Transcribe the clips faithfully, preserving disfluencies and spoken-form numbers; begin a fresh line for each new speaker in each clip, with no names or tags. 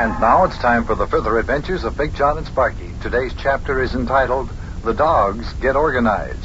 And now it's time for the further adventures of Big John and Sparky. Today's chapter is entitled, The Dogs Get Organized.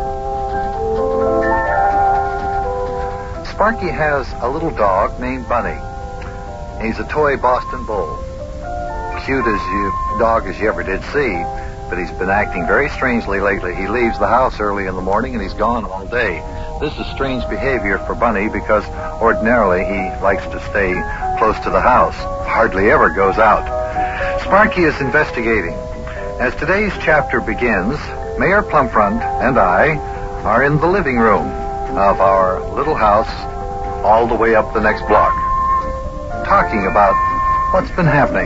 Sparky has a little dog named Bunny. He's a toy Boston Bull. Cute as you dog as you ever did see, but he's been acting very strangely lately. He leaves the house early in the morning and he's gone all day. This is strange behavior for Bunny because ordinarily he likes to stay close to the house, hardly ever goes out. Sparky is investigating. As today's chapter begins, Mayor Plumfront and I are in the living room of our little house all the way up the next block, talking about what's been happening.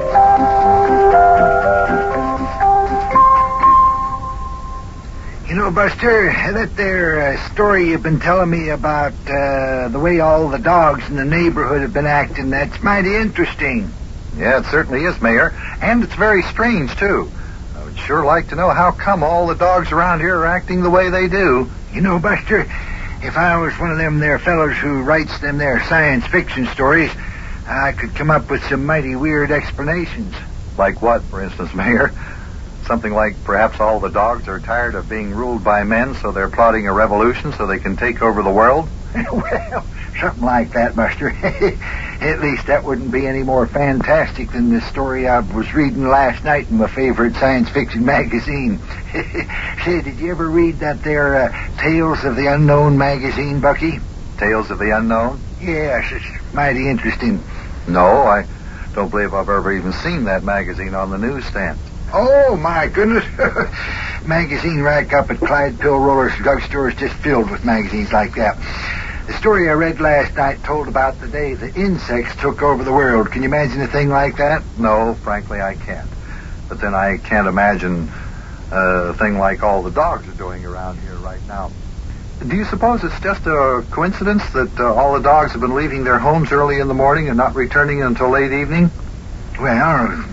You know, Buster, that there uh, story you've been telling me about uh, the way all the dogs in the neighborhood have been acting, that's mighty interesting.
Yeah, it certainly is, Mayor. And it's very strange, too. I would sure like to know how come all the dogs around here are acting the way they do.
You know, Buster, if I was one of them there fellows who writes them there science fiction stories, I could come up with some mighty weird explanations.
Like what, for instance, Mayor? Something like perhaps all the dogs are tired of being ruled by men, so they're plotting a revolution so they can take over the world?
Well, something like that, Buster. At least that wouldn't be any more fantastic than the story I was reading last night in my favorite science fiction magazine. Say, did you ever read that there uh, Tales of the Unknown magazine, Bucky?
Tales of the Unknown?
Yes, it's mighty interesting.
No, I don't believe I've ever even seen that magazine on the newsstand.
Oh, my goodness. Magazine rack up at Clyde Pill Roller's drugstore is just filled with magazines like that. The story I read last night told about the day the insects took over the world. Can you imagine a thing like that?
No, frankly, I can't. But then I can't imagine a thing like all the dogs are doing around here right now. Do you suppose it's just a coincidence that uh, all the dogs have been leaving their homes early in the morning and not returning until late evening?
Well...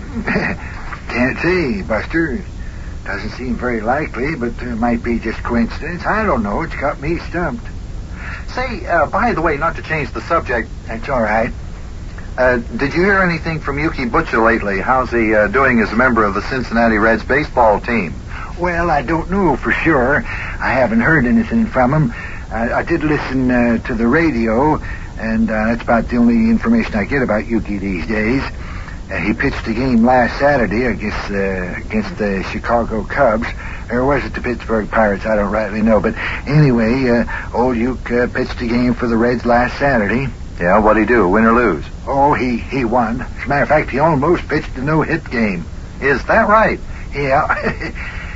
Can't say, Buster. Doesn't seem very likely, but it might be just coincidence. I don't know. It's got me stumped.
Say, uh, by the way, not to change the subject.
That's all right.
Uh, did you hear anything from Yuki Butcher lately? How's he uh, doing as a member of the Cincinnati Reds baseball team?
Well, I don't know for sure. I haven't heard anything from him. I, I did listen uh, to the radio, and uh, that's about the only information I get about Yuki these days. Uh, he pitched a game last Saturday, I guess, uh, against the Chicago Cubs. Or was it the Pittsburgh Pirates? I don't rightly know. But anyway, uh, old Uke uh, pitched a game for the Reds last Saturday.
Yeah, what'd he do, win or lose?
Oh, he, he won. As a matter of fact, he almost pitched a no-hit game.
Is that right?
Yeah.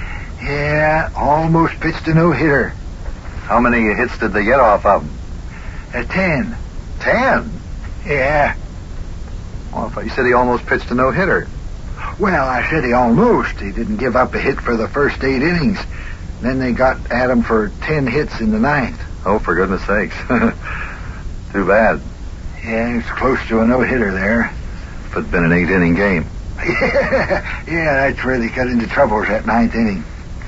Yeah, almost pitched a no-hitter.
How many hits did they get off of him?
Uh, ten.
Ten?
Yeah.
Well, I thought you said he almost pitched a no-hitter.
Well, I said he almost. He didn't give up a hit for the first eight innings. Then they got at him for ten hits in the ninth.
Oh, for goodness sakes. Too bad.
Yeah, he was close to a no-hitter there.
If it'd been an eight-inning game.
Yeah, yeah, that's where they got into trouble, was that ninth inning.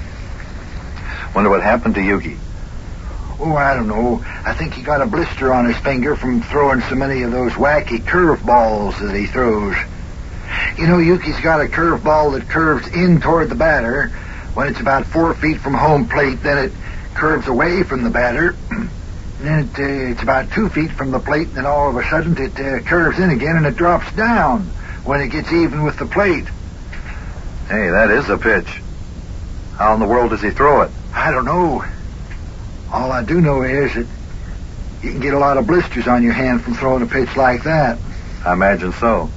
Wonder what happened to Yuki.
Oh, I don't know. I think he got a blister on his finger from throwing so many of those wacky curveballs that he throws. You know, Yuki's got a curveball that curves in toward the batter. When it's about four feet from home plate, then it curves away from the batter. Then it, uh, it's about two feet from the plate, and then all of a sudden it uh, curves in again, and it drops down when it gets even with the plate.
Hey, that is a pitch. How in the world does he throw it?
I don't know. All I do know is that you can get a lot of blisters on your hand from throwing a pitch like that.
I imagine so.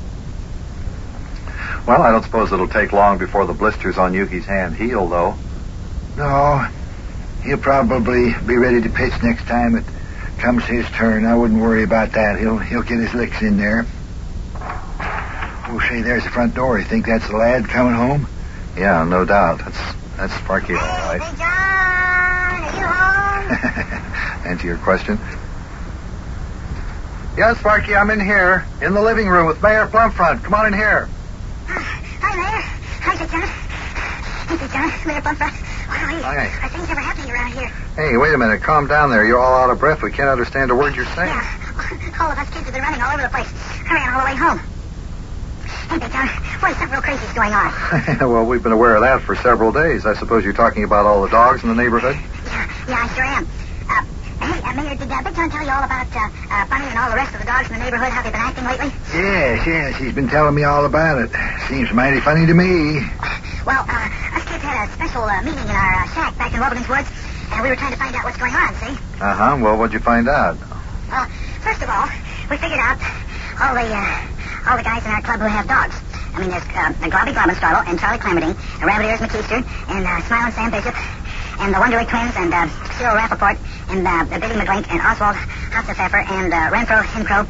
Well, I don't suppose it'll take long before the blisters on Yuki's hand heal, though.
No. He'll probably be ready to pitch next time it comes his turn. I wouldn't worry about that. He'll he'll get his licks in there. Oh, say, there's the front door. You think that's the lad coming home?
Yeah, no doubt. That's that's Sparky, all right.
Hey, Big John, are you home?
Answer your question. Yes, Sparky, I'm in here. In the living room with Mayor Plumfront. Come on in here.
Hi, Mayor. Hi, Big John. Hey, Big John. Mayor Plumfront. Wow, hey,
Hi.
are things ever happening around here?
Hey, wait a minute. Calm down there. You're all out of breath. We can't understand a word you're saying.
Yeah. All of us kids have been running all over the place. I ran all the way home. Hey, Big John, boy, something real crazy's going on.
Well, we've been aware of that for several days. I suppose you're talking about all the dogs in the neighborhood?
Yeah, yeah, I sure am. Uh, hey, uh, Mayor, did uh, Big John tell you all about uh, uh, Bunny and all the rest of the dogs in the neighborhood, how they've been acting lately?
Yes, yes, he's been telling me all about it. Seems mighty funny to me.
Well, uh, us kids had a special uh, meeting in our uh, shack back in Wobblin's Woods, and we were trying to find out what's going on, see?
Uh-huh. Well, what'd you find out?
Well, first of all, we figured out all the uh, all the guys in our club who have dogs. I mean, there's uh, Globby Globenstraddle and Charlie Clamerdine, and Rabbit Ears McKeester, and uh, Smiling Sam Bishop, and the Wonderlick Twins, and uh, Cyril Rappaport, and uh, Billy McGlink, and Oswald Hotzepfeffer, and uh, Renfro Hincrow,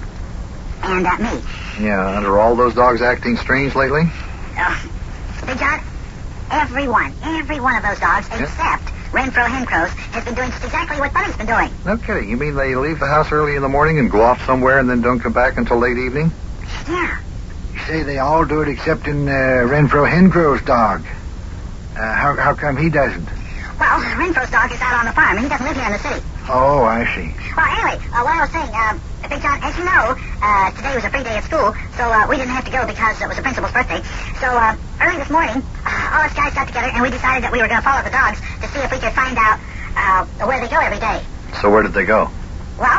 and uh, me.
Yeah, and are all those dogs acting strange lately?
Uh, Big John, every one, every one of those dogs,
Yeah.
except Renfro Hincrow's, has been doing just exactly what Bunny's been doing.
No kidding. You mean they leave the house early in the morning and go off somewhere and then don't come back until late evening?
Yeah.
You say they all do it except in uh, Renfro Hincrow's dog. Uh, how, how come he doesn't?
Well, Renfro's dog is out on the farm, and he doesn't live here in the city.
Oh, I see.
Well, anyway, uh, what I was saying, uh, Big John, as you know, uh, today was a free day at school, so uh, we didn't have to go because it was the principal's birthday. So uh, early this morning, uh, all us guys got together, and we decided that we were going to follow the dogs to see if we could find out uh, where they go every day.
So where did they go?
Well,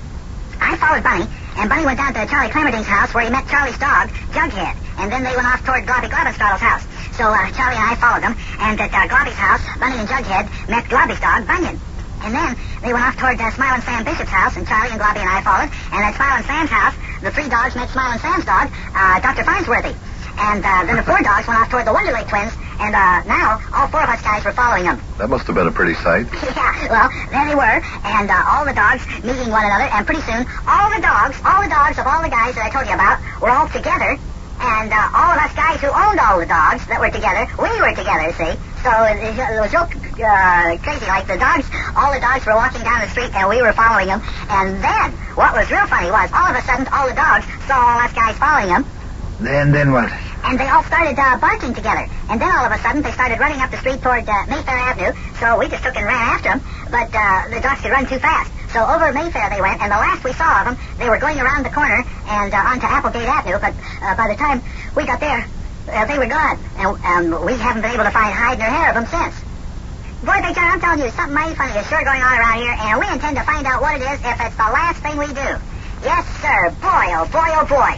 I followed Bunny, and Bunny went down to Charlie Clamerdine's house where he met Charlie's dog, Jughead, and then they went off toward Globby Globenstraddle's house. So uh, Charlie and I followed them, and at uh, Globby's house, Bunny and Jughead met Globby's dog, Bunyan. And then they went off toward uh, Smiling Sam Bishop's house, and Charlie and Globby and I followed. And at Smiling Sam's house, the three dogs met Smiling Sam's dog, uh, Doctor Farnsworthy. And uh, then the four dogs went off toward the Wonderlick Twins, and uh, now all four of us guys were following them.
That must have been a pretty sight.
Yeah, well, there they were, and uh, all the dogs meeting one another, and pretty soon, all the dogs, all the dogs of all the guys that I told you about were all together, and uh, all of us guys who owned all the dogs that were together, we were together, see? So it, it was real uh, crazy, like the dogs, all the dogs were walking down the street, and we were following them, and then, what was real funny was, all of a sudden, all the dogs saw all us guys following them,
Then, then what?
and they all started uh, barking together. And then all of a sudden, they started running up the street toward uh, Mayfair Avenue. So we just took and ran after them. But uh, the dogs could run too fast. So over Mayfair they went, and the last we saw of them, they were going around the corner and uh, onto Applegate Avenue. But uh, by the time we got there, uh, they were gone. And um, we haven't been able to find hide nor hair of them since. Boy, Big John, I'm telling you, something mighty funny is sure going on around here, and we intend to find out what it is if it's the last thing we do. Yes, sir. Boy, oh boy, oh boy.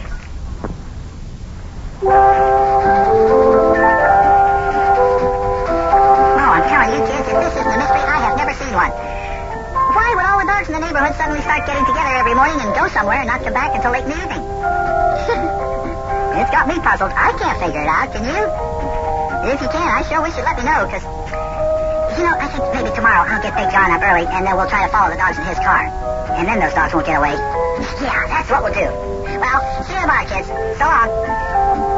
No, I'm telling you, kids, if this isn't a mystery, I have never seen one. Why would all the dogs in the neighborhood suddenly start getting together every morning and go somewhere and not come back until late in the evening? It's got me puzzled. I can't figure it out, can you? If you can, I sure wish you'd let me know, because, you know, I think maybe tomorrow I'll get Big John up early, and then we'll try to follow the dogs in his car. And then those dogs won't get away. Yeah, that's what we'll do. Well, see you tomorrow, kids. So long.